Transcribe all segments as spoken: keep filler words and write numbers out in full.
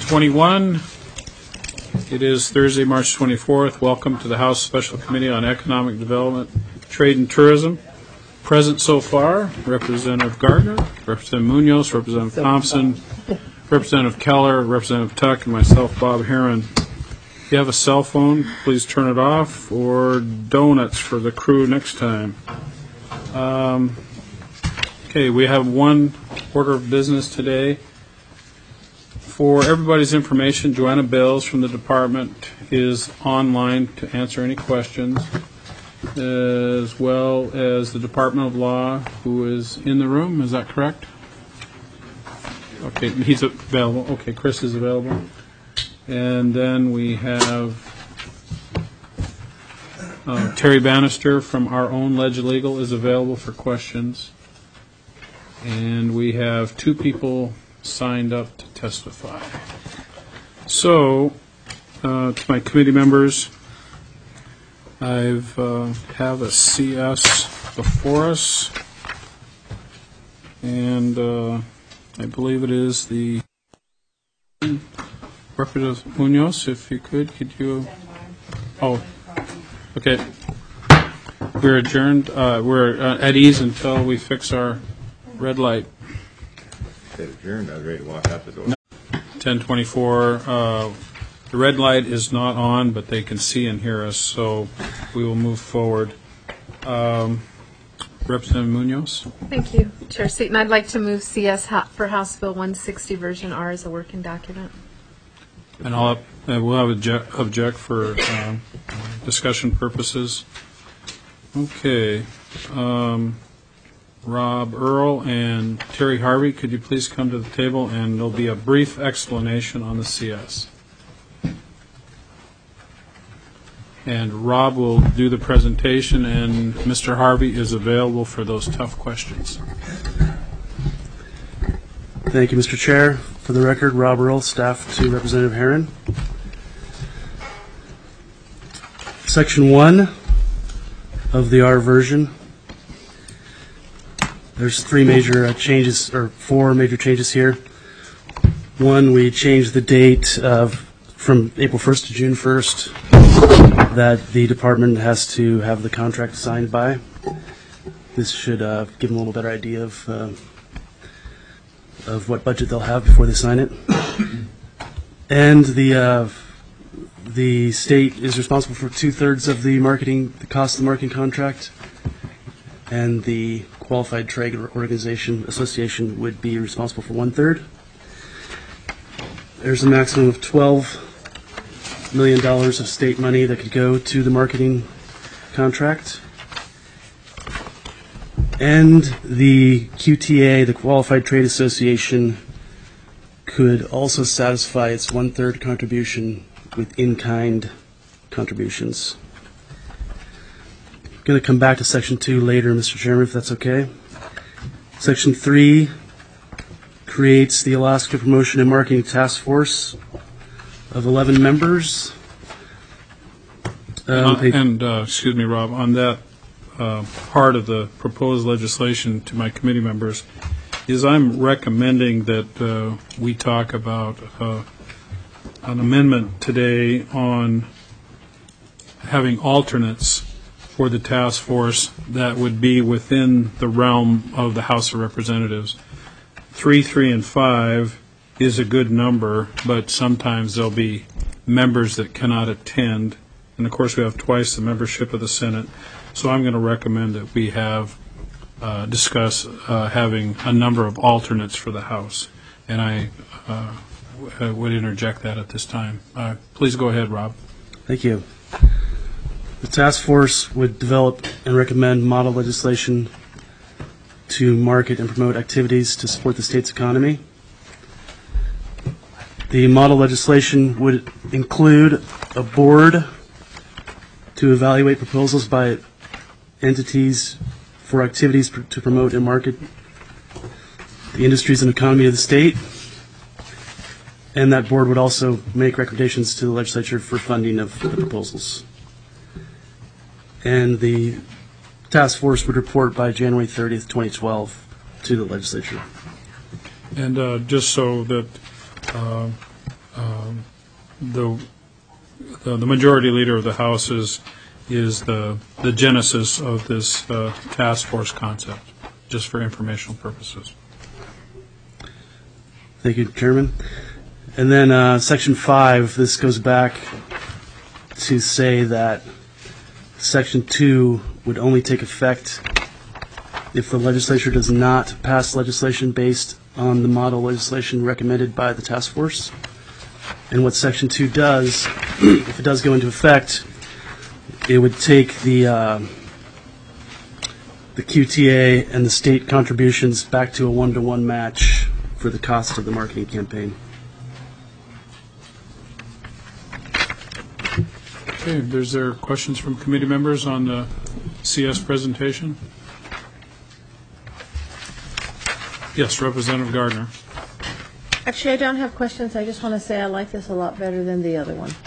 twenty-one. It is Thursday, March twenty-fourth. Welcome to the House Special Committee on Economic Development, Trade, and Tourism. Present so far, Representative Gardner, Representative Munoz, Representative Thompson, Representative Keller, Representative Tuck, and myself, Bob Herron. If you have a cell phone, please turn it off, or donuts for the crew next time. Um, okay, we have one order of business today. For everybody's information, Joanna Bales from the department is online to answer any questions, as well as the Department of Law, who is in the room. Is that correct? Okay, he's available. Okay, Chris is available. And then we have uh, Terry Bannister from our own Ledge Legal is available for questions. And we have two people signed up to testify. So, uh, to my committee members, I've uh, have a C S before us, and uh, I believe it is the Representative Munoz. If you could, could you? Oh, okay. We're adjourned. Uh, we're uh, at ease until we fix our red light. Adjourned. I was ready to walk out the door. ten twenty-four. Uh, the red light is not on, but they can see and hear us, so we will move forward. Um, Representative Munoz. Thank you, Chair Seaton. I'd like to move C S for House Bill one sixty version R as a working document. And I'll, uh, we'll have object, object for uh, discussion purposes. Okay. Um, Rob Earl and Terry Harvey, could you please come to the table, and there'll be a brief explanation on the C S. And Rob will do the presentation, and Mister Harvey is available for those tough questions. Thank you, Mister Chair. For the record, Rob Earl, staff to Representative Herron. Section one of the R version. There's three major uh, changes, or four major changes here. One, we changed the date of from April first to June first that the department has to have the contract signed by. This should uh, give them a little better idea of uh, of what budget they'll have before they sign it. And the uh, the state is responsible for two thirds of the marketing, the cost of the marketing contract, and the Qualified Trade Organization Association would be responsible for one third. There's a maximum of twelve million dollars of state money that could go to the marketing contract. And the Q T A, the Qualified Trade Association, could also satisfy its one third contribution with in-kind contributions. Going to come back to Section two later, Mister Chairman, if that's okay. Section three creates the Alaska Promotion and Marketing Task Force of eleven members. Um, and, and uh, excuse me, Rob, on that uh, part of the proposed legislation to my committee members, is I'm recommending that uh, we talk about uh, an amendment today on having alternates for the task force that would be within the realm of the House of Representatives. Three, three, and five is a good number, but sometimes there'll be members that cannot attend. And of course we have twice the membership of the Senate. So I'm going to recommend that we have uh, discuss uh, having a number of alternates for the House. And I uh, w- would interject that at this time. Uh, please go ahead, Rob. Thank you. The task force would develop and recommend model legislation to market and promote activities to support the state's economy. The model legislation would include a board to evaluate proposals by entities for activities pr- to promote and market the industries and economy of the state. And that board would also make recommendations to the legislature for funding of the proposals. And the task force would report by January thirtieth, twenty twelve to the legislature. And uh, just so that uh, um, the, the the majority leader of the House is, is the, the genesis of this uh, task force concept, just for informational purposes. Thank you, Chairman. And then uh, Section five, this goes back to say that Section two would only take effect if the legislature does not pass legislation based on the model legislation recommended by the task force. And what Section two does, if it does go into effect, it would take the uh, the Q T A and the state contributions back to a one-to-one match for the cost of the marketing campaign. Okay, is there questions from committee members on the C S presentation? Yes, Representative Gardner. Actually, I don't have questions. I just want to say I like this a lot better than the other one.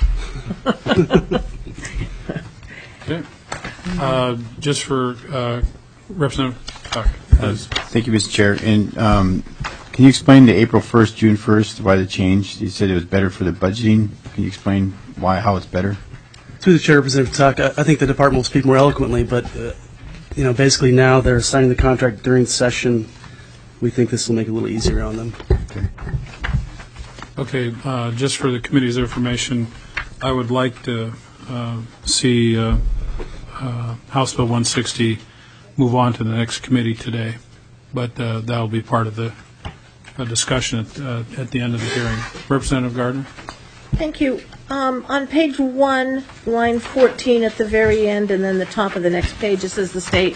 Okay. Uh, Just for uh, Representative Tuck. Uh, Thank you, Mister Chair. And um, can you explain the April first, June first, why the change? You said it was better for the budgeting. Can you explain why, how it's better? Through the chair, Representative Tuck, I I think the department will speak more eloquently, but uh, you know, basically now they're signing the contract during session. We think this will make it a little easier on them. Okay. Okay, uh, just for the committee's information, I would like to uh, see uh, uh, House Bill one sixty move on to the next committee today, but uh, that will be part of the uh, discussion at, uh, at the end of the hearing. Representative Gardner? Thank you. Um, on page one, line fourteen at the very end, and then the top of the next page, it says the state.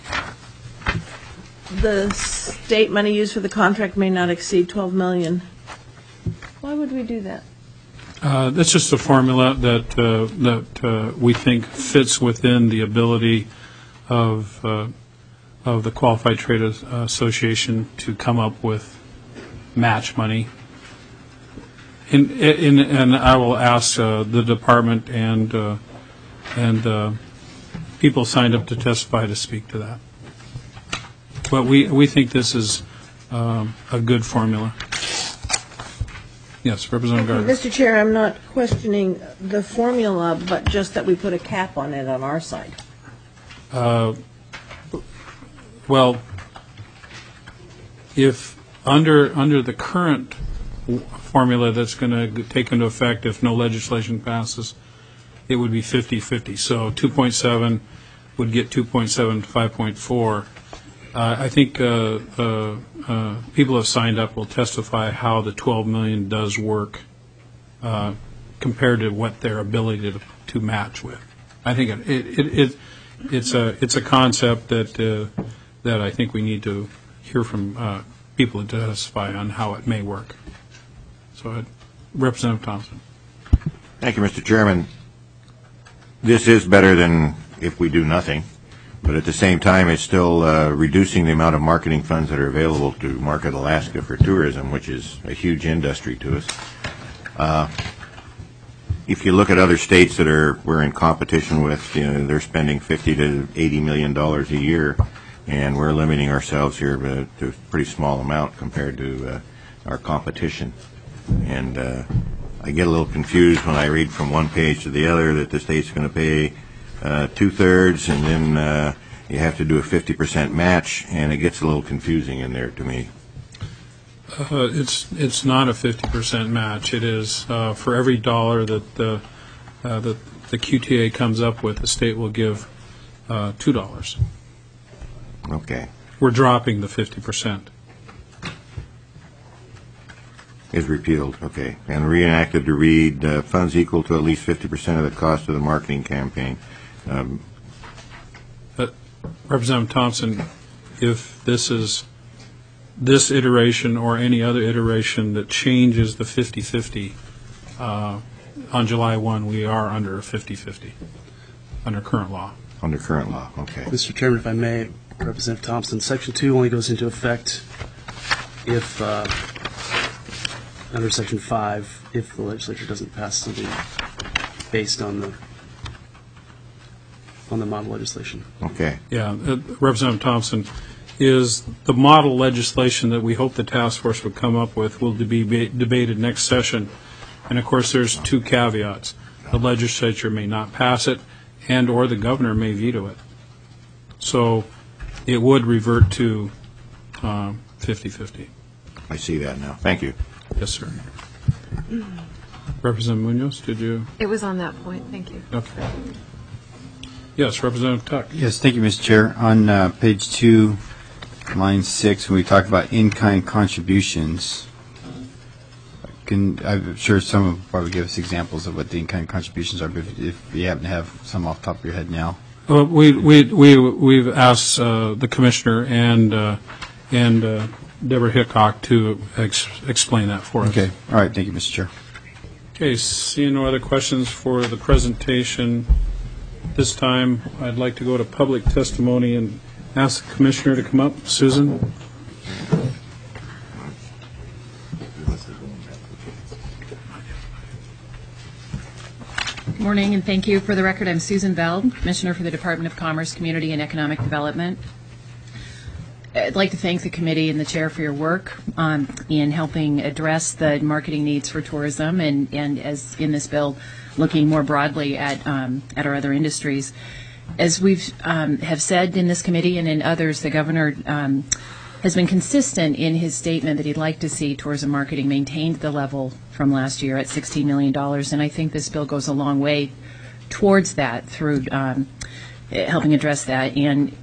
The state money used for the contract may not exceed twelve million dollars. Why would we do that? Uh, That's just a formula that, uh, that uh, we think fits within the ability of, uh, of the Qualified Trade As- Association to come up with match money. In, in, and I will ask uh, the department and, uh, and uh, people signed up to testify to speak to that. But we, we think this is um, a good formula. Yes, Representative Gardner. Mister Chair, I'm not questioning the formula, but just that we put a cap on it on our side. Uh, Well, if under, under the current w- formula that's going to take into effect if no legislation passes, it would be fifty-fifty. So two point seven would get two point seven to five point four. Uh, I think uh, uh, uh, people have signed up will testify how the twelve million dollars does work uh, compared to what their ability to, to match with. I think it, it, it, it it's a it's a concept that uh, that I think we need to hear from uh, people to testify on how it may work. So, uh, Representative Thompson. Thank you, Mister Chairman. This is better than if we do nothing, but at the same time, it's still uh, reducing the amount of marketing funds that are available to market Alaska for tourism, which is a huge industry to us. Uh, if you look at other states that are we're in competition with, you know, they're spending fifty to eighty million dollars a year, and we're limiting ourselves here to, to a pretty small amount compared to uh, our competition. And uh, I get a little confused when I read from one page to the other that the state's going to pay uh, two-thirds, and then uh, you have to do a fifty percent match, and it gets a little confusing in there to me. Uh, it's it's not a fifty percent match. It is uh, for every dollar that the uh, that the Q T A comes up with, the state will give uh, two dollars. Okay. We're dropping the fifty percent. Is repealed, okay. And reenacted to read, uh, funds equal to at least fifty percent of the cost of the marketing campaign. Um, But Representative Thompson, if this is this iteration or any other iteration that changes the fifty-fifty, uh, on July first, we are under a fifty-fifty under current law. under current law, okay. Mister Chairman, if I may, Representative Thompson, Section two only goes into effect if, uh, under Section five, if the legislature doesn't pass something based on the, on the model legislation. Okay. Yeah, uh, Representative Thompson, is the model legislation that we hope the task force would come up with will be ba- debated next session. And of course, there's two caveats. The legislature may not pass it, and/or the governor may veto it. So it would revert to um, fifty-fifty. I see that now. Thank you. Yes, sir. Representative Munoz, did you? It was on that point. Thank you. Okay. Yes, Representative Tuck. Yes, thank you, Mister Chair. On uh, page two, line six, when we talk about in-kind contributions, can, I'm sure someone will probably give us examples of what the in-kind contributions are, but if, if you happen to have some off the top of your head now. Well, we, we, we, we've asked uh, the commissioner and, uh, and uh, Deborah Hickok to ex- explain that for us. Okay. All right. Thank you, Mister Chair. Okay, seeing no other questions for the presentation, this time I'd like to go to public testimony and ask the commissioner to come up. Susan? Good morning, and thank you. For the record, I'm Susan Veld, Commissioner for the Department of Commerce, Community, and Economic Development. I'd like to thank the committee and the chair for your work um, in helping address the marketing needs for tourism, and, and as in this bill, looking more broadly at um, at our other industries. As we've um, have said in this committee and in others, the governor um, has been consistent in his statement that he'd like to see tourism marketing maintained at the level from last year at sixteen million dollars, and I think this bill goes a long way towards that through um, helping address that. And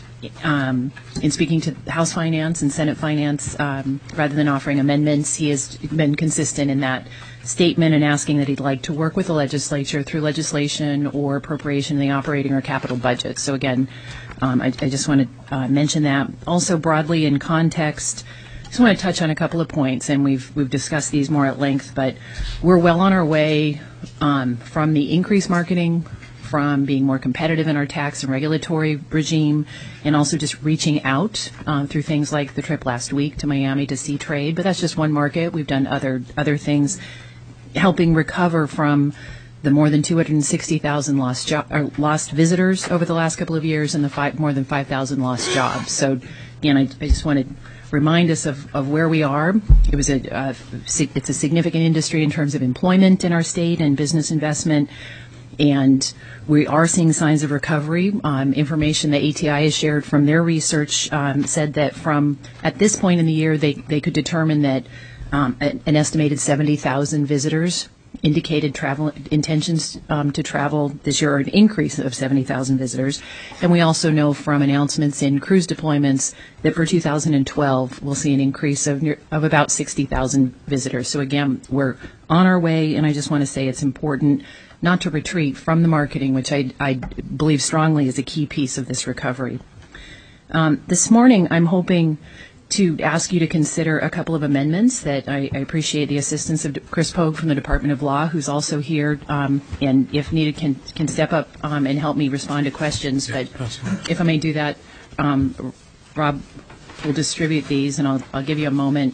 um, in speaking to House Finance and Senate Finance, um, rather than offering amendments, he has been consistent in that statement and asking that he'd like to work with the legislature through legislation or appropriation in the operating or capital budget. So again, um, I, I just want to uh, mention that. Also broadly in context, I just want to touch on a couple of points, and we've we've discussed these more at length, but we're well on our way um, from the increased marketing, from being more competitive in our tax and regulatory regime, and also just reaching out um, through things like the trip last week to Miami to see trade. But that's just one market. We've done other other things, helping recover from the more than two hundred sixty thousand lost jo- or lost visitors over the last couple of years, and the five, more than five thousand lost jobs. So, again, I, I just want to remind us of, of where we are. It was a uh, it's a significant industry in terms of employment in our state and business investment, and we are seeing signs of recovery. Um, information that A T I has shared from their research um, said that from at this point in the year, they, they could determine that um, an estimated seventy thousand visitors indicated travel intentions um, to travel this year, or an increase of seventy thousand visitors. And we also know from announcements in cruise deployments that for two thousand twelve, we'll see an increase of near, of about sixty thousand visitors. So again, we're on our way, and I just want to say it's important not to retreat from the marketing, which I, I believe strongly is a key piece of this recovery. Um, this morning, I'm hoping to ask you to consider a couple of amendments that I, I appreciate the assistance of Chris Pogue from the Department of Law, who's also here, um, and if needed can can step up um, and help me respond to questions. But if I may do that, um, Rob will distribute these, and I'll, I'll give you a moment.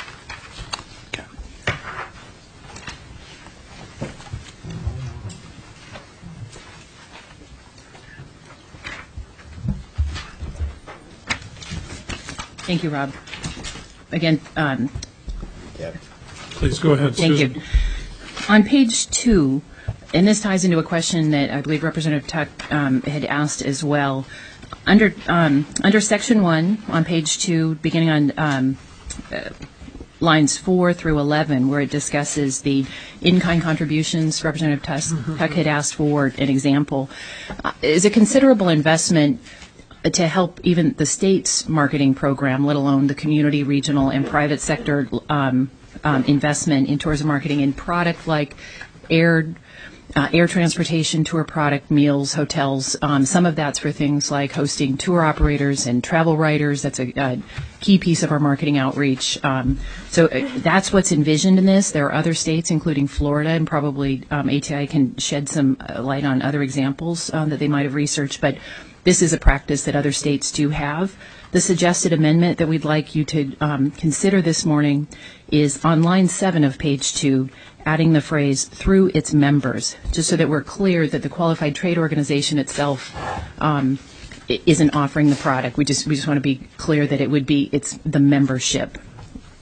Thank you, Rob. Again, um, Please go ahead, thank Susan. you. On page two, and this ties into a question that I believe Representative Tuck um, had asked as well. Under um, under section one on page two, beginning on um, uh, lines four through eleven, where it discusses the in-kind contributions, Representative Tuck, mm-hmm. Tuck had asked for an example, uh, is a considerable investment to help even the state's marketing program, let alone the community, regional, and private sector um, um, investment in tourism marketing in product like air uh, air transportation, tour product, meals, hotels. Um, some of that's for things like hosting tour operators and travel writers. That's a, a key piece of our marketing outreach. Um, so uh, that's what's envisioned in this. There are other states, including Florida, and probably um, A T I can shed some light on other examples um, that they might have researched, but this is a practice that other states do have. The suggested amendment that we'd like you to um, consider this morning is on line seven of page two, adding the phrase "through its members," just so that we're clear that the qualified trade organization itself um, isn't offering the product. We just we just want to be clear that it would be it's the membership.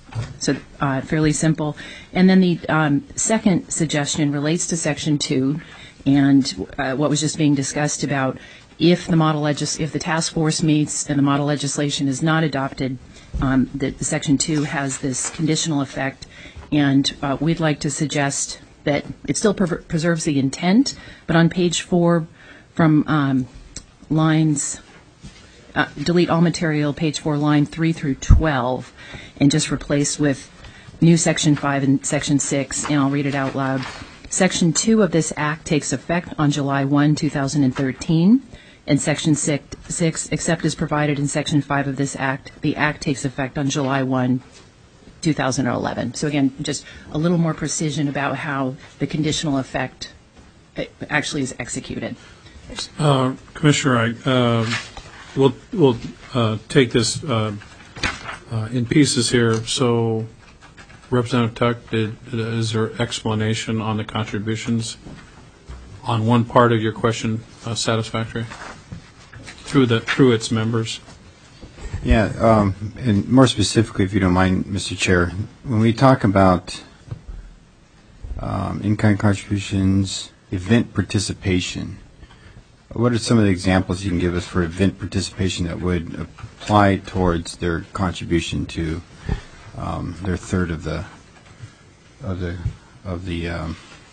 So uh, fairly simple. And then the um, second suggestion relates to Section two and uh, what was just being discussed about if the model legis- if the task force meets and the model legislation is not adopted, um, that the Section two has this conditional effect. And uh, we'd like to suggest that it still pre- preserves the intent, but on page four from um, lines, uh, delete all material, page four, line three through twelve, and just replace with new Section five and Section six, and I'll read it out loud. Section two of this act takes effect on July first, two thousand thirteen, and Section six, six, except as provided in Section five of this act, the act takes effect on July first, two thousand eleven. So again, just a little more precision about how the conditional effect uh, actually is executed. Uh, Commissioner, I, uh, we'll, we'll uh, take this uh, uh, in pieces here. So, Representative Tuck, did, is there explanation on the contributions on one part of your question uh, satisfactory through the through its members? Yeah, um, and more specifically, if you don't mind, Mister Chair, when we talk about um, in-kind contributions, event participation, what are some of the examples you can give us for event participation that would apply towards their contribution to um, their third of the of the of the um,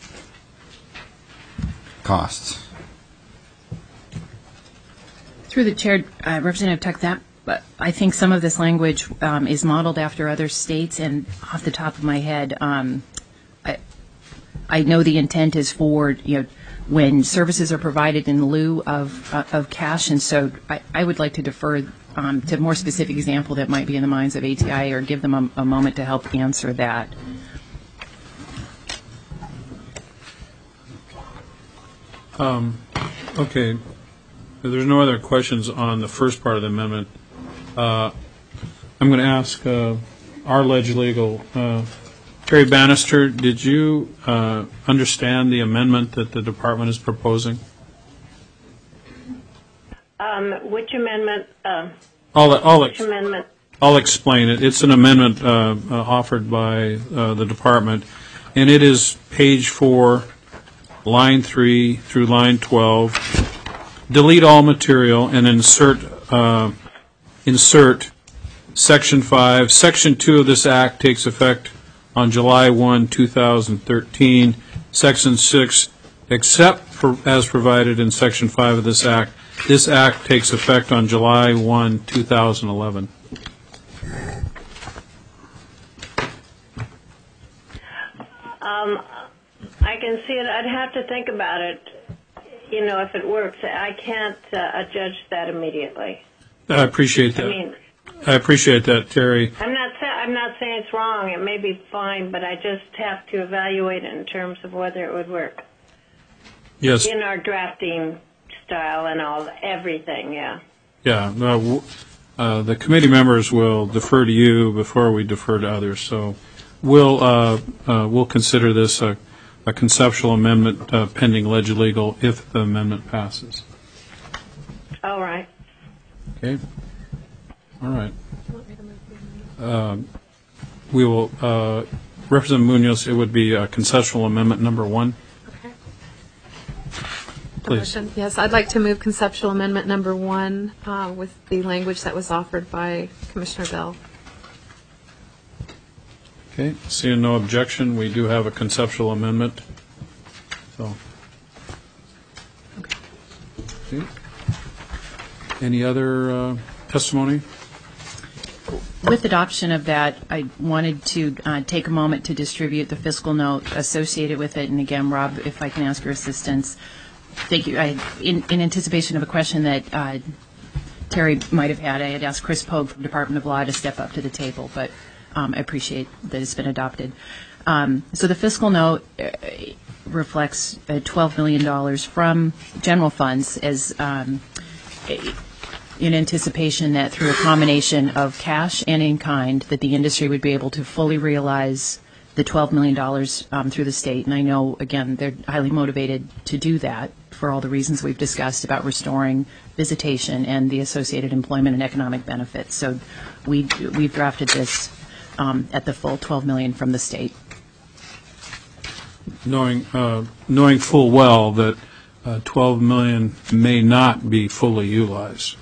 costs? Through the chair, uh, Representative Tuck, that but I think some of this language um, is modeled after other states, and off the top of my head, um, I, I know the intent is for, you know, when services are provided in lieu of uh, of cash, and so I, I would like to defer um, to a more specific example that might be in the minds of A T I, or give them a, a moment to help answer that. Um, okay. If there's no other questions on the first part of the amendment, uh, I'm going to ask uh, our legislator, uh, Terry Bannister, did you uh, understand the amendment that the department is proposing? Um, which amendment? Uh, I'll, I'll, which amendment? I'll explain it. It's an amendment uh, uh, offered by uh, the department, and it is page four, line three through line twelve. Delete all material and insert uh, insert section five. Section two of this act takes effect on July first, two thousand thirteen. Section six, except for as provided in section five of this act, this act takes effect on July first, two thousand eleven. Um, I can see it. I'd have to think about it. You know, if it works, I can't uh, judge that immediately. I appreciate that. I mean, I appreciate that, Terry. I'm not. Sa- I'm not saying it's wrong. It may be fine, but I just have to evaluate it in terms of whether it would work Yes. in our drafting style and all everything. Yeah. Yeah. No, w- uh, the committee members will defer to you before we defer to others. So we'll uh, uh, we'll consider this a, a conceptual amendment uh, pending legilegal if the amendment passes. All right. Okay. All right. Um, we will, uh, Representative Munoz, it would be uh, conceptual amendment number one. Okay. Please. Motion. Yes, I'd like to move conceptual amendment number one uh, with the language that was offered by Commissioner Bell. Okay. Seeing no objection, we do have a conceptual amendment. So. Okay. Any other uh, testimony? With adoption of that, I wanted to uh, take a moment to distribute the fiscal note associated with it. And again, Rob, if I can ask your assistance. Thank you. I, in, in anticipation of a question that uh, Terry might have had, I had asked Chris Pogue from Department of Law to step up to the table, but um, I appreciate that it's been adopted. Um, so the fiscal note uh, reflects uh, twelve million dollars from general funds as um, a, in anticipation that through a combination of cash and in-kind that the industry would be able to fully realize the twelve million dollars um, through the state. And I know, again, they're highly motivated to do that for all the reasons we've discussed about restoring visitation and the associated employment and economic benefits. So we, we've drafted this um, at the full twelve million dollars from the state. Knowing, uh, knowing full well that uh, twelve million dollars may not be fully utilized.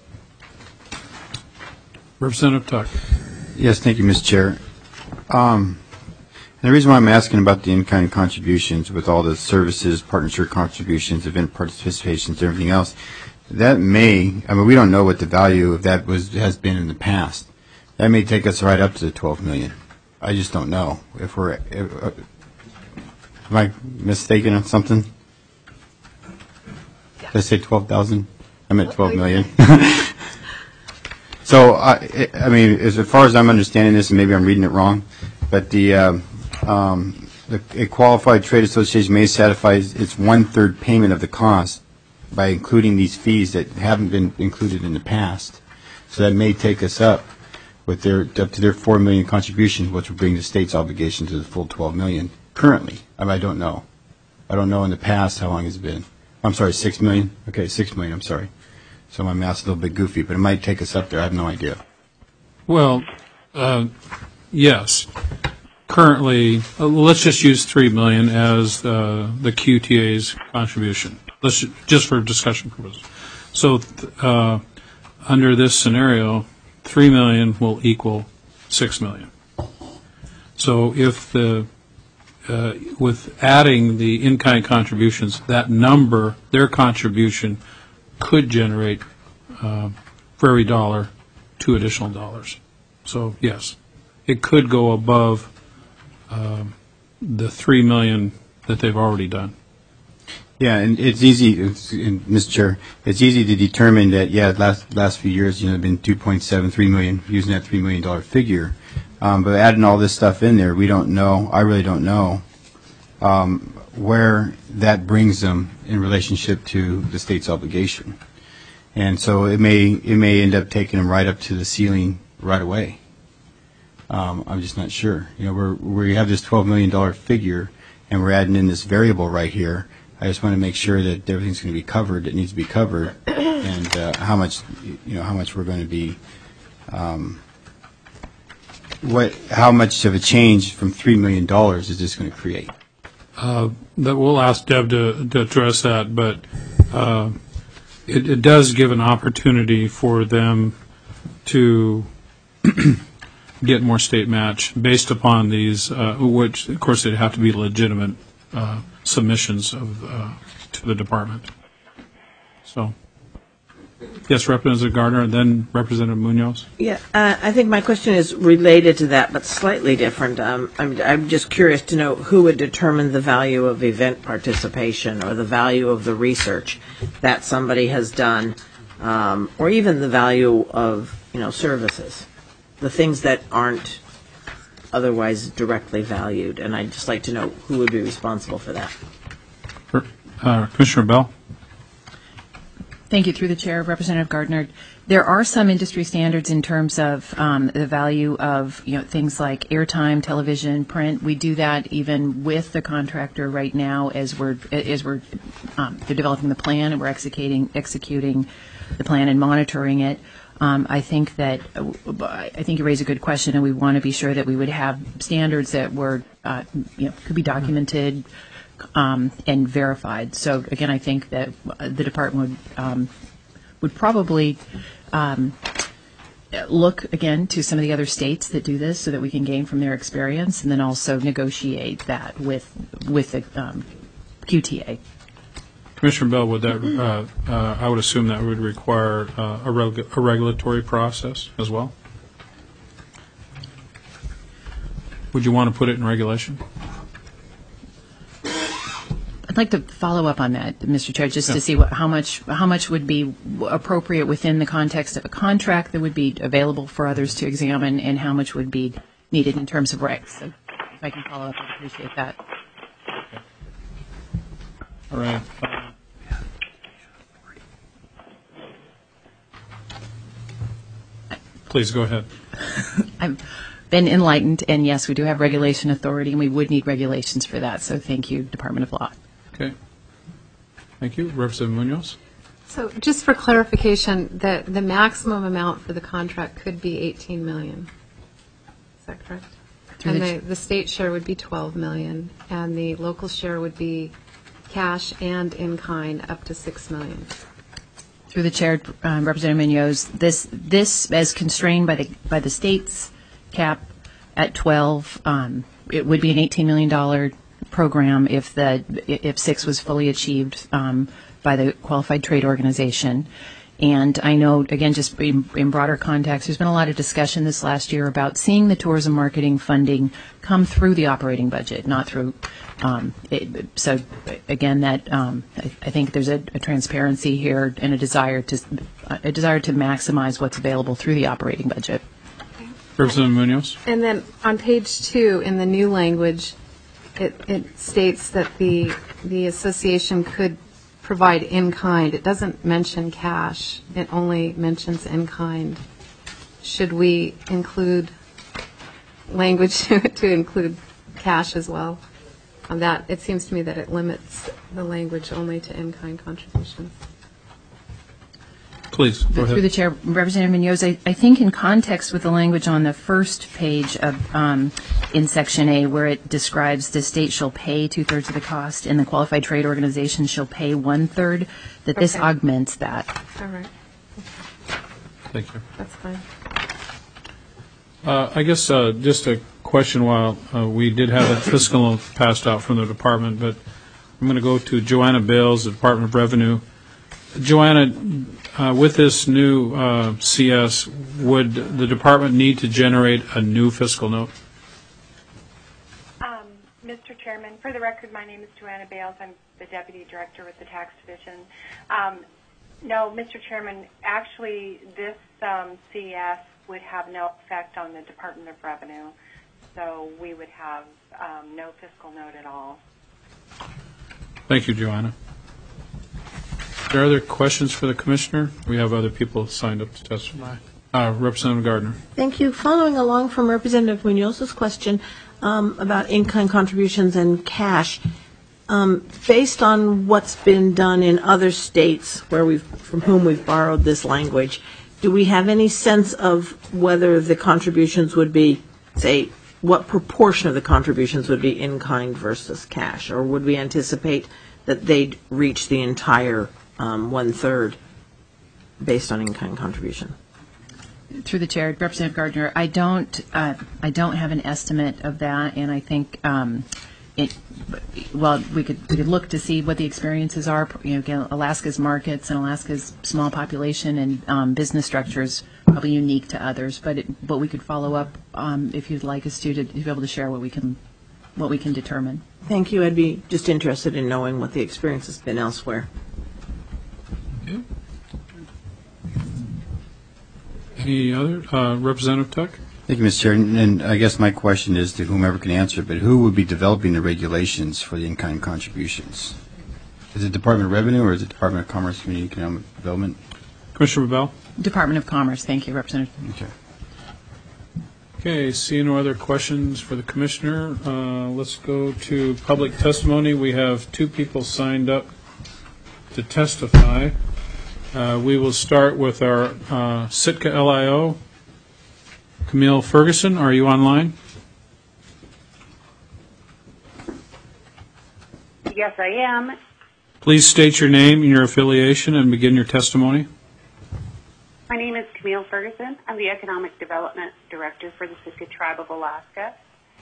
Representative Tuck. Yes, thank you, Mister Chair. Um, and the reason why I'm asking about the in-kind contributions with all the services, partnership contributions, event participations, everything else, that may, I mean, we don't know what the value of that was has been in the past. That may take us right up to the twelve million dollars. I just don't know. If we're, if, uh, am I mistaken on something? Did I say twelve thousand? I meant twelve million. So, I, I mean, as far as I'm understanding this, and maybe I'm reading it wrong, but the, um, um, the a qualified trade association may satisfy its one-third payment of the cost by including these fees that haven't been included in the past. So that may take us up with their up to their four million contribution, which would bring the state's obligation to the full twelve million. Currently, I, mean, I don't know. I don't know in the past how long it's been. I'm sorry, six million. Okay, six million. I'm sorry. So my math's a little bit goofy, but it might take us up there. I have no idea. Well, uh, yes. Currently, uh, let's just use three million dollars as uh, the Q T A's contribution. Let's ju- just for discussion purposes. So, th- uh, under this scenario, three million dollars will equal six million dollars. So, if the uh, with adding the in-kind contributions, that number, their contribution, could generate uh, for every dollar two additional dollars. So yes, it could go above um, the three million that they've already done. Yeah, and it's easy, it's, and Mister Chair, it's easy to determine that. Yeah, last last few years, you know, been two point seven three million using that three million dollar figure. Um, but adding all this stuff in there, we don't know. I really don't know um, where that brings them in relationship to the state's obligation. And so it may it may end up taking them right up to the ceiling right away. Um, I'm just not sure. You know, we're, we have this twelve million dollar figure, and we're adding in this variable right here. I just want to make sure that everything's going to be covered that needs to be covered, and uh, how much, you know, how much we're going to be, um, what, how much of a change from three million dollars is this going to create? Uh, that we'll ask Deb to, to address that, but uh, it, it does give an opportunity for them to get more state match based upon these, uh, which of course they'd have to be legitimate uh, submissions of uh, to the department. So, yes, Representative Gardner, and then Representative Munoz. Yeah, uh, I think my question is related to that, but slightly different. Um, I'm, I'm just curious to know who would determine the value of event participation or the value of the research that somebody has done, um, or even the value of, you know, services, the things that aren't otherwise directly valued. And I'd just like to know who would be responsible for that. Uh, Commissioner Bell. Thank you. Through the chair, Representative Gardner. There are some industry standards in terms of um, the value of, you know, things like airtime, television, print. We do that even with the contractor right now as we're as we're um, they're developing the plan and we're executing executing the plan and monitoring it. Um, I think that uh, I think you raise a good question, and we want to be sure that we would have standards that were, uh, you know, could be documented um, and verified. So again, I think that the department would um, would probably um, look again to some of the other states that do this, so that we can gain from their experience, and then also negotiate that with with the um, Q T A. Commissioner Bell, would that, uh, uh, I would assume that would require uh, a, reg- a regulatory process as well? Would you want to put it in regulation? I'd like to follow up on that, Mister Chair, just Yeah. to see what, how much how much would be appropriate within the context of a contract that would be available for others to examine, and how much would be needed in terms of regs. So if I can follow up, I'd appreciate that. All right. Please go ahead. I've been enlightened, and yes, we do have regulation authority, and we would need regulations for that. So thank you, Department of Law. Okay. Thank you. Representative Munoz? So just for clarification, the, the maximum amount for the contract could be eighteen million dollars. Is that correct? Through And the the, the state share would be twelve million, and the local share would be cash and in-kind up to six million. Through the chair, um, Representative Munoz, this this as constrained by the by the state's cap at twelve, um, it would be an eighteen million dollars program if the if six was fully achieved um, by the qualified trade organization. And I know, again, just in, in broader context, there's been a lot of discussion this last year about seeing the tourism marketing funding come through the operating budget, not through. Um, it, so, again, that um, I, I think there's a, a transparency here and a desire to a desire to maximize what's available through the operating budget. Representative Munoz? And then on page two, in the new language, it, it states that the the association could provide in-kind. It doesn't mention cash. It only mentions in-kind. Should we include language to, to include cash as well? On that, it seems to me that it limits the language only to in-kind contributions. Please, go ahead. Through the chair, Representative Munoz, I, I think in context with the language on the first page of um, in section A, where it describes the state shall pay two-thirds of the cost and the qualified trade organization shall pay one-third, that this Okay. augments that. All right, Thank you. that's fine. Uh, I guess uh, just a question while uh, we did have that fiscal note passed out from the department, but I'm going to go to Joanna Bales, the Department of Revenue. Joanna, uh, with this new uh, C S, would the department need to generate a new fiscal note? Um, Mister Chairman, for the record, my name is Joanna Bales. I'm the Deputy Director with the Tax Division. Um, no, Mister Chairman, actually this um, C S would have no effect on the Department of Revenue, so we would have um, no fiscal note at all. Thank you, Joanna. Are there other questions for the Commissioner? We have other people signed up to testify. Uh, Representative Gardner. Thank you. Following along from Representative Munoz's question um, about in-kind contributions and cash, um, based on what's been done in other states where we've, from whom we've borrowed this language, do we have any sense of whether the contributions would be, say, what proportion of the contributions would be in-kind versus cash, or would we anticipate that they'd reach the entire um, one-third based on in-kind contribution? Through the chair, Representative Gardner, I don't, uh, I don't have an estimate of that, and I think um, it. Well, we could we could look to see what the experiences are. You know, again, Alaska's markets and Alaska's small population and um, business structures probably unique to others, but it, but we could follow up um, if you'd like us to to be able to share what we can what we can determine. Thank you. I'd be just interested in knowing what the experience has been elsewhere. Any other? Uh, Representative Tuck? Thank you, Mister Chair. And, and I guess my question is to whomever can answer, but who would be developing the regulations for the in-kind contributions? Is it Department of Revenue or is it Department of Commerce, Community and Economic Development? Commissioner Bell? Department of Commerce. Thank you, Representative. Okay. Okay, seeing no other questions for the Commissioner, uh, let's go to public testimony. We have two people signed up to testify. Uh, we will start with our uh, Sitka L I O. Camille Ferguson, are you online? Yes, I am. Please state your name and your affiliation and begin your testimony. My name is Camille Ferguson. I'm the Economic Development Director for the Sitka Tribe of Alaska.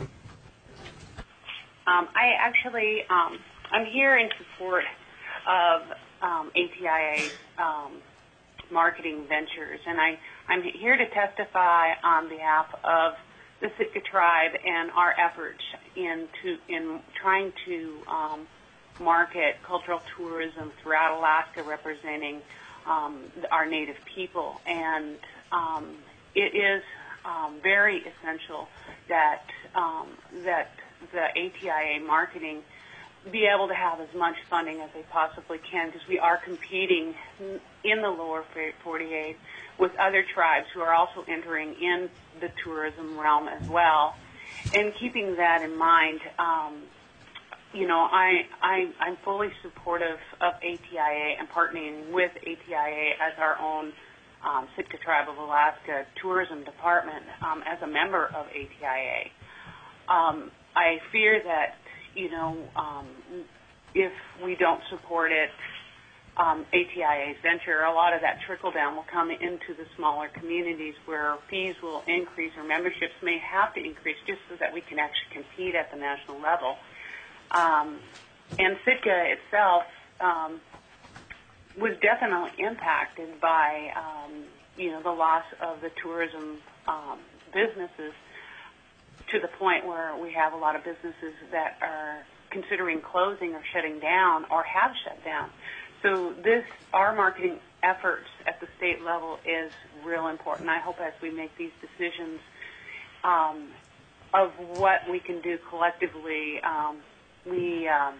Um, I actually, um, I'm here in support of um, A T I A um, marketing ventures, and I, I'm here to testify on behalf of the Sitka Tribe and our efforts in, to, in trying to um, market cultural tourism throughout Alaska representing um, our Native people. And um, it is um, very essential that, um, that the A T I A marketing be able to have as much funding as they possibly can, because we are competing in the lower forty-eight with other tribes who are also entering in the tourism realm as well. And keeping that in mind, um, you know, I, I, I'm fully supportive of A T I A and partnering with A T I A as our own um, Sitka Tribe of Alaska Tourism Department um, as a member of A T I A. Um, I fear that, you know, um, if we don't support it, um, A T I A's venture, a lot of that trickle down will come into the smaller communities where fees will increase or memberships may have to increase just so that we can actually compete at the national level. Um, and Sitka itself um, was definitely impacted by, um, you know, the loss of the tourism um, businesses to the point where we have a lot of businesses that are considering closing or shutting down or have shut down. So this, our marketing efforts at the state level is real important. I hope as we make these decisions um, of what we can do collectively, um, we um,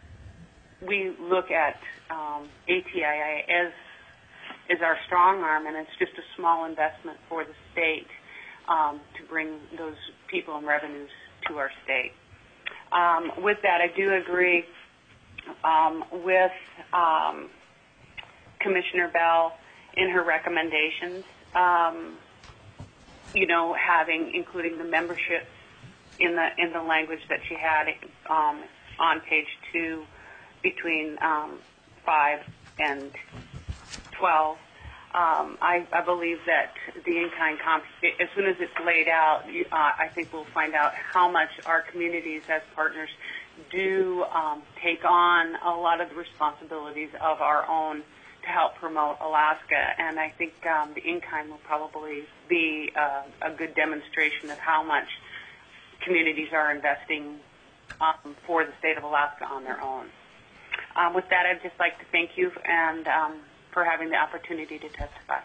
we look at um, A T I A as is our strong arm, and it's just a small investment for the state um, to bring those people and revenues to our state. Um, with that, I do agree um, with um, Commissioner Bell in her recommendations. Um, you know, having including the membership in the in the language that she had um, on page two, between um, five and twelve. Um, I, I believe that the in-kind comp, as soon as it's laid out, uh, I think we'll find out how much our communities as partners do um, take on a lot of the responsibilities of our own to help promote Alaska. And I think um, the in-kind will probably be uh, a good demonstration of how much communities are investing um, for the state of Alaska on their own. Um, with that, I'd just like to thank you and um, for having the opportunity to testify.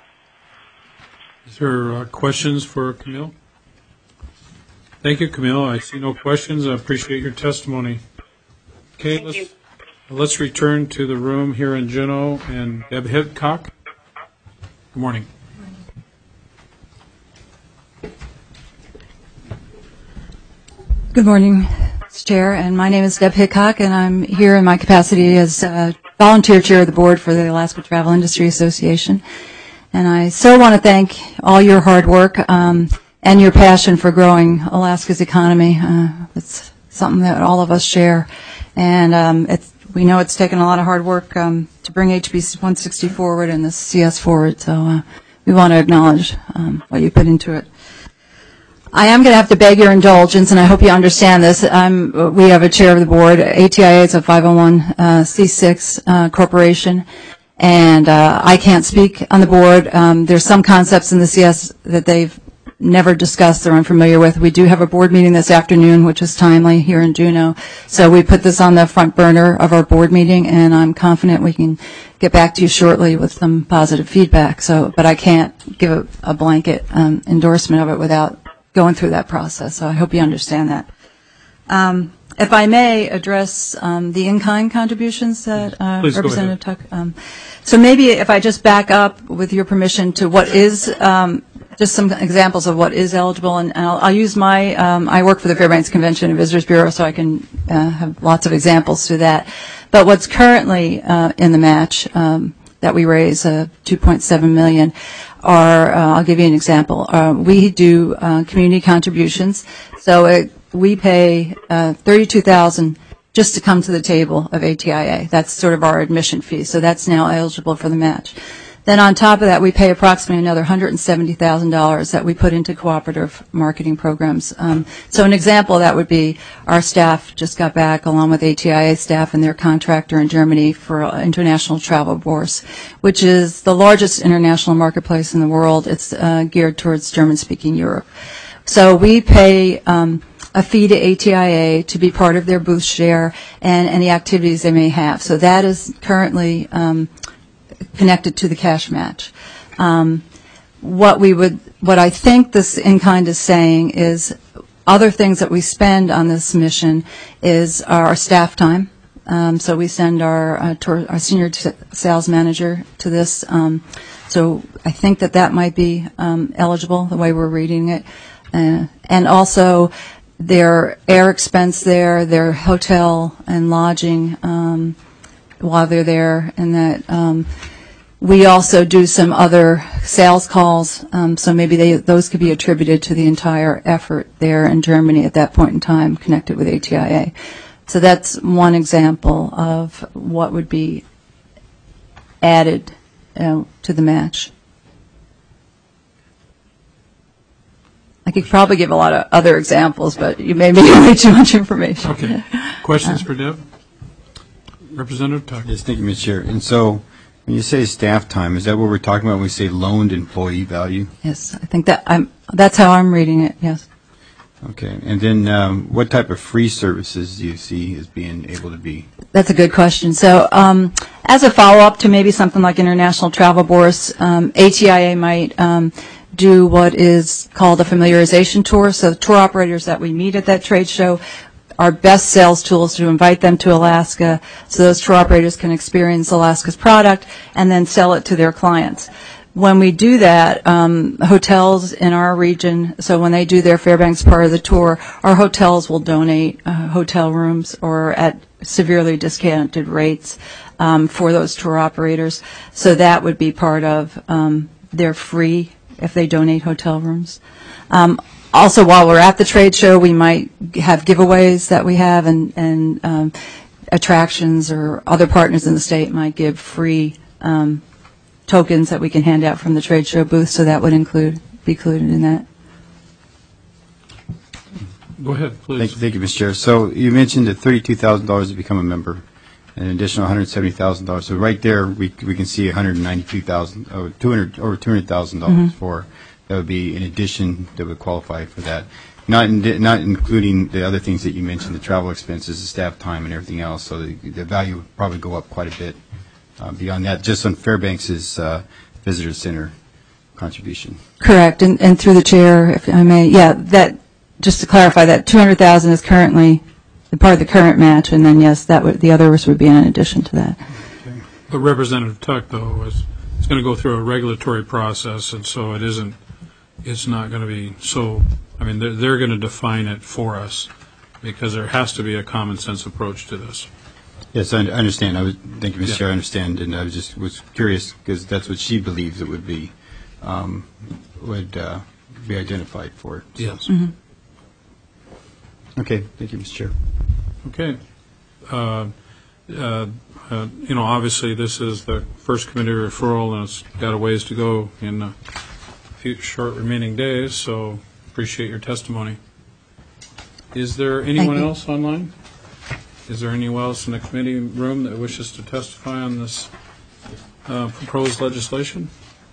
Is there uh, questions for Camille? Thank you, Camille. I see no questions. I appreciate your testimony. Okay, Thank let's you. let's return to the room here in Juneau and Deb Hidcock. Good morning. Good morning, Mister Chair, and my name is Deb Hidcock, and I'm here in my capacity as uh, volunteer chair of the board for the Alaska Travel Industry Association. And I so want to thank all your hard work um, and your passion for growing Alaska's economy. Uh, it's something that all of us share, and um, it's, we know it's taken a lot of hard work um, to bring H B one sixty forward and the C S forward, so uh, we want to acknowledge um, what you put into it. I am going to have to beg your indulgence, and I hope you understand this. I'm, we have a chair of the board. A T I A is a five oh one c six uh, corporation, and uh, I can't speak on the board. Um, there's some concepts in the C S that they've never discussed or unfamiliar with. We do have a board meeting this afternoon, which is timely here in Juneau. So we put this on the front burner of our board meeting, and I'm confident we can get back to you shortly with some positive feedback. So, but I can't give a, a blanket um, endorsement of it without going through that process, so I hope you understand that. Um, if I may address um, the in-kind contributions that uh, Representative Tuck. Um, so maybe if I just back up, with your permission, to what is, um, just some examples of what is eligible, and, and I'll, I'll use my, um, I work for the Fairbanks Convention and Visitors Bureau, so I can uh, have lots of examples through that. But what's currently uh, in the match um, that we raise, uh, two point seven million dollars, are, uh, I'll give you an example. Uh, we do uh, community contributions, so it, we pay uh, thirty-two thousand dollars just to come to the table of A T I A. That's sort of our admission fee, so that's now eligible for the match. Then on top of that, we pay approximately another one hundred seventy thousand dollars that we put into cooperative marketing programs. Um, so an example of that would be our staff just got back, along with A T I A staff and their contractor in Germany, for International Travel Bourse, which is the largest international marketplace in the world. It's uh, geared towards German-speaking Europe. So we pay um, a fee to A T I A to be part of their booth share and any activities they may have. So that is currently um, connected to the cash match. Um, what we would, what I think this in-kind is saying is other things that we spend on this mission is our staff time. Um, so we send our uh, tour, our senior t- sales manager to this. Um, so I think that that might be um, eligible the way we're reading it, uh, and also their air expense there, their hotel and lodging um, while they're there, and that. Um, we also do some other sales calls, um, so maybe they, those could be attributed to the entire effort there in Germany at that point in time connected with A T I A. So that's one example of what would be added uh, to the match. I could probably give a lot of other examples, but you may be way too much information. Okay. Questions for Deb? Representative Tuck. Yes, thank you, Mister Chair. And so when you say staff time, is that what we're talking about when we say loaned employee value? Yes, I think that I'm, that's how I'm reading it, yes. Okay. And then um, what type of free services do you see as being able to be? That's a good question. So um, as a follow-up to maybe something like International Travel Bourse, um, A T I A might um, do what is called a familiarization tour. So the tour operators that we meet at that trade show, our best sales tools to invite them to Alaska so those tour operators can experience Alaska's product and then sell it to their clients. When we do that, um, hotels in our region, so when they do their Fairbanks part of the tour, our hotels will donate uh, hotel rooms or at severely discounted rates um, for those tour operators. So that would be part of um, their free if they donate hotel rooms. Um, also, while we're at the trade show, we might have giveaways that we have, and, and um, attractions or other partners in the state might give free um, tokens that we can hand out from the trade show booth, so that would include be included in that. Go ahead, please. Thank you, thank you, Mister Chair. So you mentioned that thirty-two thousand dollars to become a member, and an additional one hundred seventy thousand dollars. So right there, we we can see one hundred ninety-two thousand dollars, oh, two hundred, over two hundred thousand dollars Mm-hmm. for, that would be in addition that would qualify for that. Not in, not including the other things that you mentioned, the travel expenses, the staff time, and everything else. So the, the value would probably go up quite a bit uh, beyond that, just on Fairbanks's uh, visitor center contribution. Correct, and, and through the chair, if I may, yeah, that, just to clarify, that two hundred thousand dollars is currently the part of the current match, and then, yes, that would, the others would be in addition to that. Okay. But Representative Tuck, though, is, is going to go through a regulatory process, and so it isn't, it's not going to be so, I mean, they're, they're going to define it for us, because there has to be a common sense approach to this. Yes, I I understand. I was, thank you, Mister Yeah. Chair, I understand, and I was just was curious, because that's what she believes it would be, um, would uh, be identified for it. So. Yes. Mm-hmm. Okay, thank you, Mister Chair. Okay. Uh, uh, uh, You know, obviously, this is the first committee referral, and it's got a ways to go in a few short remaining days, so appreciate your testimony. Is there anyone you. else online? Is there anyone else in the committee room that wishes to testify on this uh, proposed legislation?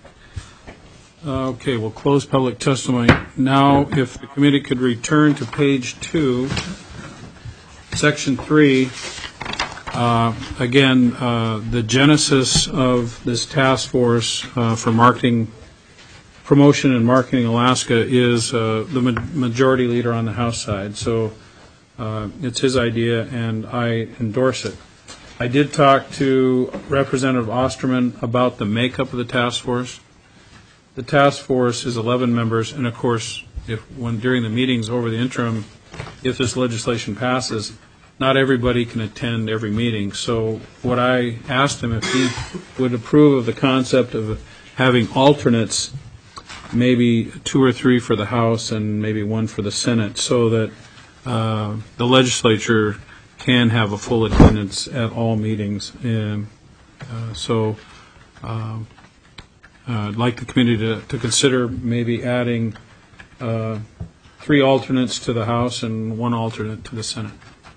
Uh, Okay, we'll close public testimony. Now, if the committee could return to page two, section three, uh, again, uh, the genesis of this task force uh, for marketing, promotion and marketing Alaska is uh, the ma- majority leader on the House side. So uh, it's his idea, and I endorse it. I did talk to Representative Osterman about the makeup of the task force. The task force is eleven members, and of course, if when during the meetings over the interim, if this legislation passes, not everybody can attend every meeting. So what I asked him if he would approve of the concept of having alternates, maybe two or three for the House and maybe one for the Senate, so that uh, the legislature can have a full attendance at all meetings. And uh, so. Um, Uh, I'd like the committee to, to consider maybe adding uh, three alternates to the House and one alternate to the Senate.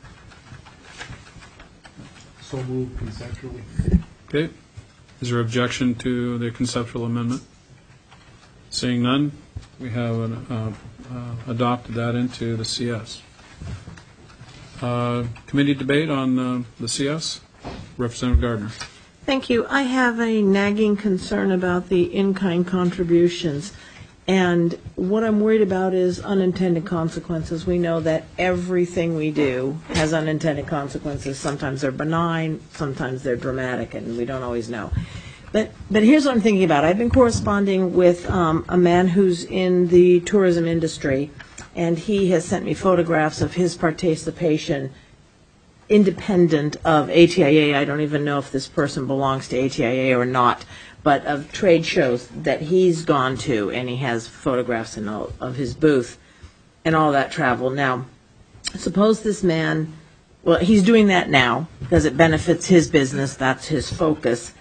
So moved conceptually. Okay. Is there objection to the conceptual amendment? Seeing none, we have an, uh, uh, adopted that into the C S. Uh, committee debate on uh, the C S? Representative Gardner. Thank you. I have a nagging concern about the in-kind contributions. And what I'm worried about is unintended consequences. We know that everything we do has unintended consequences. Sometimes they're benign, sometimes they're dramatic, and we don't always know. But but here's what I'm thinking about. I've been corresponding with um, a man who's in the tourism industry, and he has sent me photographs of his participation independent of A T I A. I don't even know if this person belongs to A T I A or not, but of trade shows that he's gone to, and he has photographs in all of his booth and all that travel. Now, suppose this man, well, he's doing that now because it benefits his business. That's his focus.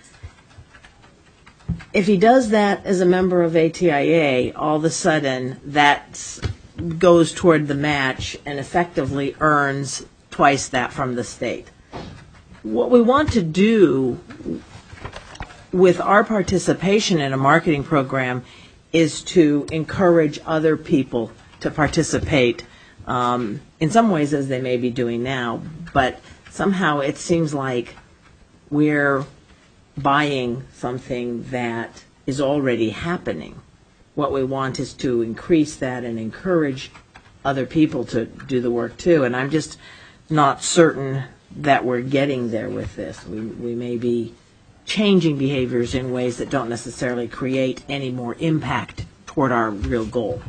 If he does that as a member of A T I A, all of a sudden that goes toward the match and effectively earns twice that from the state. What we want to do with our participation in a marketing program is to encourage other people to participate, um, in some ways as they may be doing now, but somehow it seems like we're buying something that is already happening. What we want is to increase that and encourage other people to do the work too, and I'm just not certain that we're getting there with this. We, we may be changing behaviors in ways that don't necessarily create any more impact toward our real goal.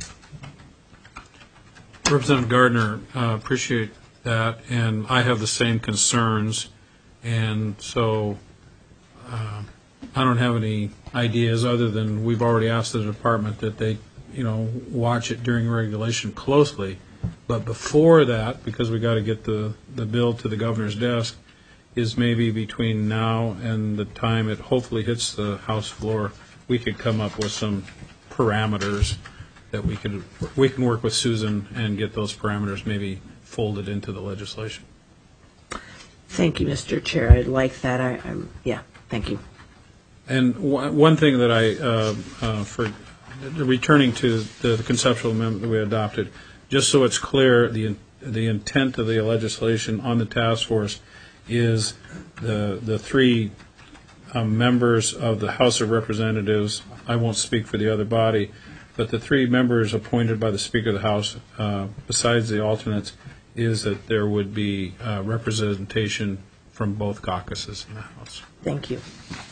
Representative Gardner, uh, appreciate that, and I have the same concerns, and so uh, I don't have any ideas other than we've already asked the department that they, you know, watch it during regulation closely. But before that, because we got to get the, the bill to the governor's desk, is maybe between now and the time it hopefully hits the House floor, we could come up with some parameters that we could we can work with Susan and get those parameters maybe folded into the legislation. Thank you, Mister Chair. I'd like that. I, I'm yeah. Thank you. And w- one thing that I uh, uh, for returning to the, the conceptual amendment that we adopted. Just so it's clear, the the intent of the legislation on the task force is the the three um, members of the House of Representatives. I won't speak for the other body, but the three members appointed by the Speaker of the House, uh, besides the alternates, is that there would be uh, representation from both caucuses in the House. Thank you.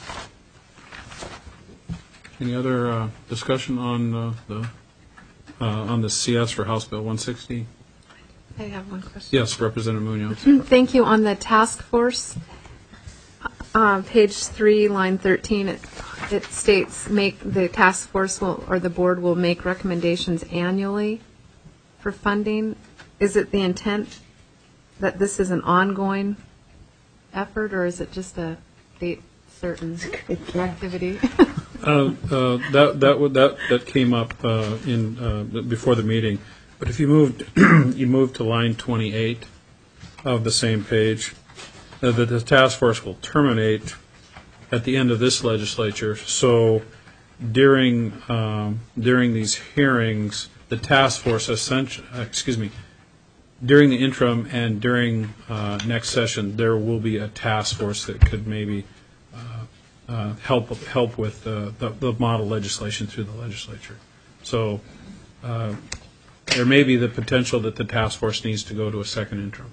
Any other uh, discussion on uh, the uh, on the C S for House Bill one sixty? I have one question. Yes, Representative Munoz. Thank you. On the task force, uh, page three, line thirteen, it, it states make the task force will or the board will make recommendations annually for funding. Is it the intent that this is an ongoing effort, or is it just a date certain activity? Uh, uh, that that would that that came up uh, in uh, before the meeting, but if you moved you moved to line twenty-eight of the same page, uh, that the task force will terminate at the end of this legislature. So during um, during these hearings, the task force essentially, excuse me, during the interim and during uh, next session, there will be a task force that could maybe. Uh, help help with uh, the, the model legislation through the legislature. So uh, there may be the potential that the task force needs to go to a second interim.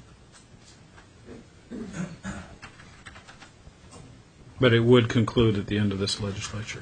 But it would conclude at the end of this legislature.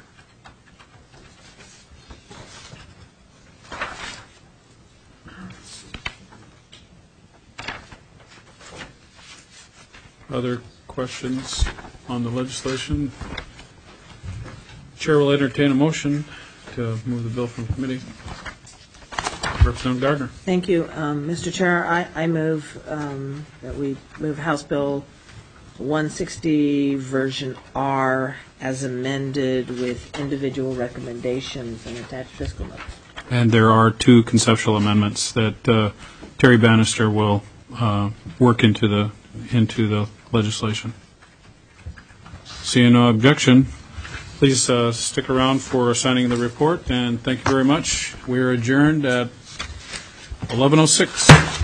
Other questions on the legislation? Chair will entertain a motion to move the bill from committee. Representative Gardner. Thank you, um, Mister Chair. I, I move um, that we move House Bill one sixty version R as amended with individual recommendations and attached fiscal notes. And there are two conceptual amendments that uh, Terry Bannister will uh, work into the into the legislation. Seeing no objection, please uh, stick around for signing the report, and thank you very much. We are adjourned at eleven oh six.